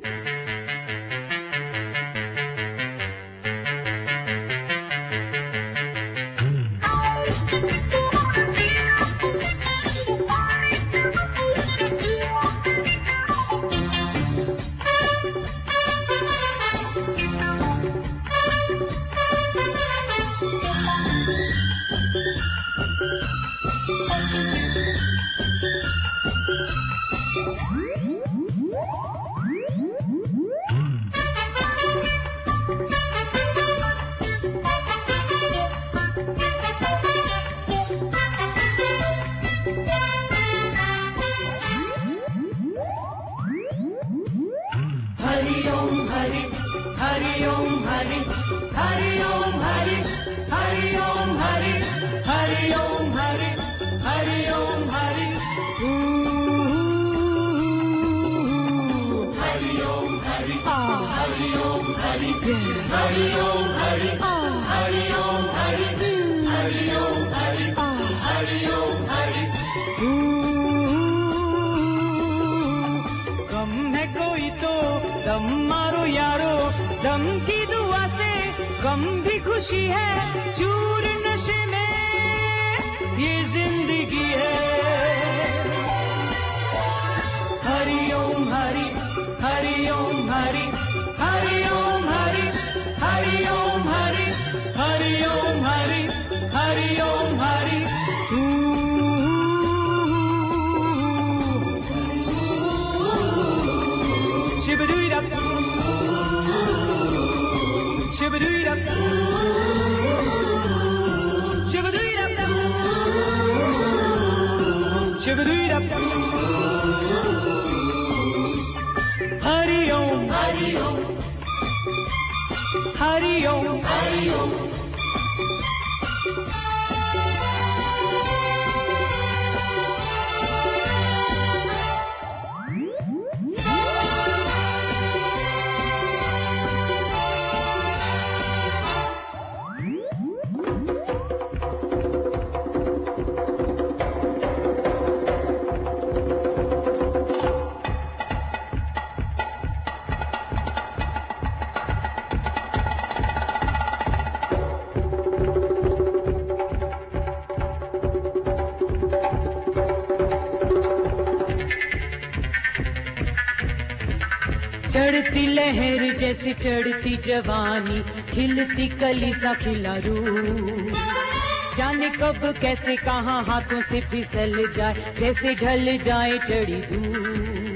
चढ़ती लहर जैसे चढ़ती जवानी, खिलती कली सा खिला रूह, जाने कब कैसे कहाँ हाथों से फिसल जाए, जैसे ढल जाए चढ़ी धूप।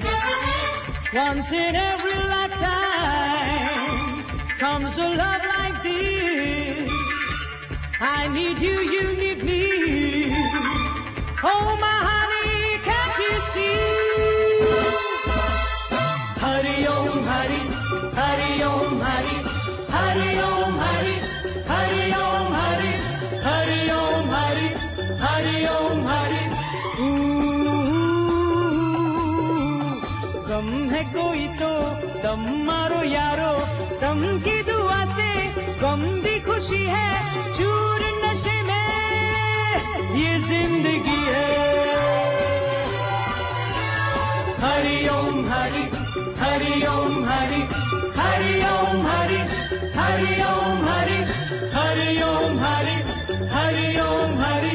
Once in every lifetime comes a love like this. I need you, you need me. Oh my honey, can't you see? Hari Om Hari, Hari Om Hari, Hari Om Hari, Hari Om Hari, Hari Om Hari, Hari Om Hari. गम है कोई तो दम मारो यारो, दम की दुआ से गम भी खुशी है, चूर नशे में ये जिंदगी है। हरि ओम हरि, हरि ओम हरि, हरि ओम हरि, हरि ओम हरि, हरि ओम हरि, हरि ओम हरि।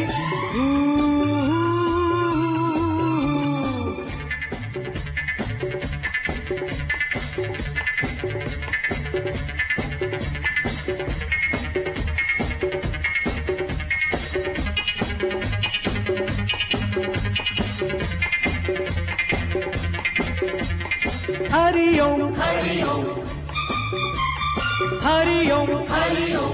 हरि ओम हरि ओम, हरि ओम हरि ओम।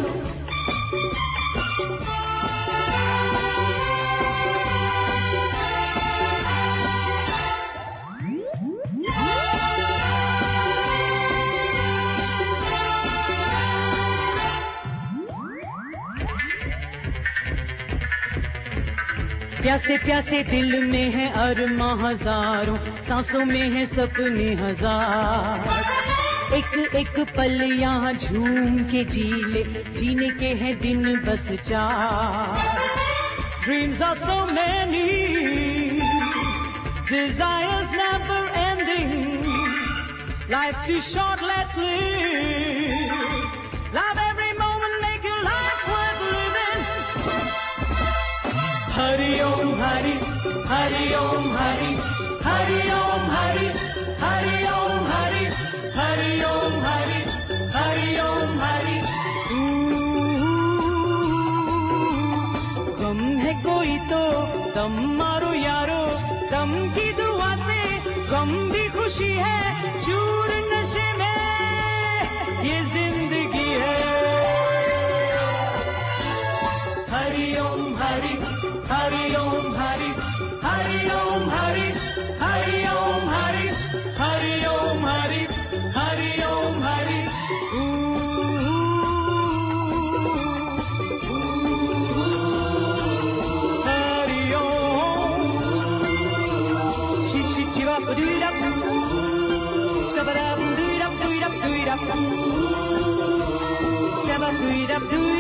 प्यासे प्यासे दिल में है अरमां हजारों, सांसों में है सपने हजार, एक एक पल यहाँ झूम के जी ले, जीने के हैं दिन बस चार। Dreams are so many, desires never ending, Life's too short, let's live. Love every moment, make your life worth living. Hari Om Hari, Hari Om Hari, Hari Om Hari, Hari Om Hari, Hari Om Hari, Hari Om Hari. गम है कोई तो दम मारो यारो, दम की दुआ से गम भी खुशी है, चूर नशे में ये जिंदगी है. Hari Om Hari, Hari Om Hari, Hari Om Hari, Hari Om Hari, Hari Om Hari, Hari Om Hari. Step up, do it up, do it up.